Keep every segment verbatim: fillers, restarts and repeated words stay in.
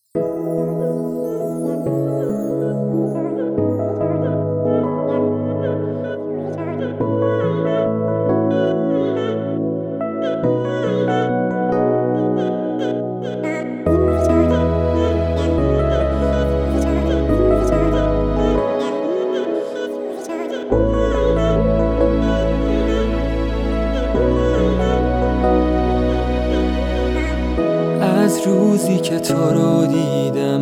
از روزی که تو رو دیدم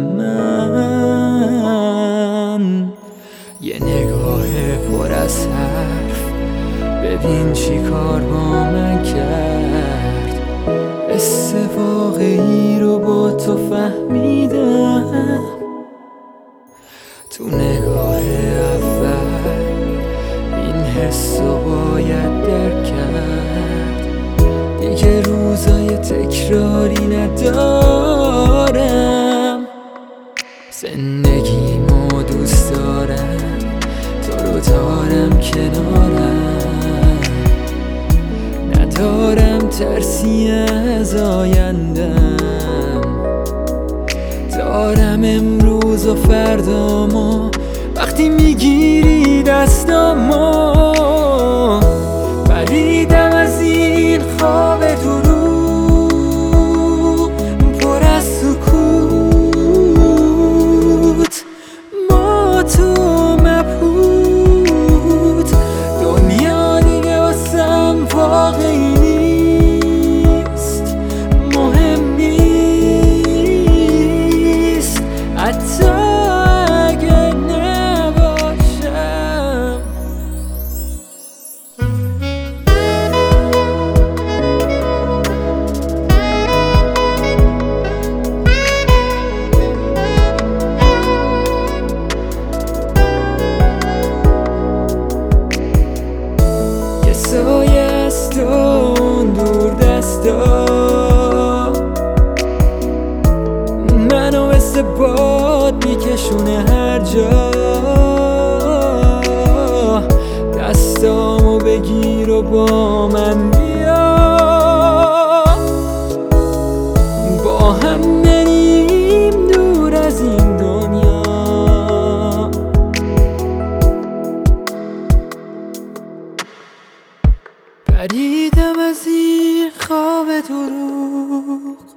من، یه نگاه پر از حرف ببین چی کار با من کرد. حس واقعی رو با تو فهمیدم تو نگاه اول، این حس رو باید درک کرد. دیگه روزای تکراری ندارم، زندگیمو دوست دارم، تو رو دارم کنارم، ندارم ترسی از آیندم. دارم امروز و فردامو، وقتی میگیری دستامو. پریدم از این خواب دروغ پر از سکوت، ما تو مبهوت. دنیا دیگه واسم واقعی نیست، مهم نیست حتی اگه نباشم. یه سایه از تو اون دور دستا منو مثل باد میکشونه هر جا. دستامو بگیر و با من بیا، با هم بریم دور از این دنیا. پریدم از این خواب دروغ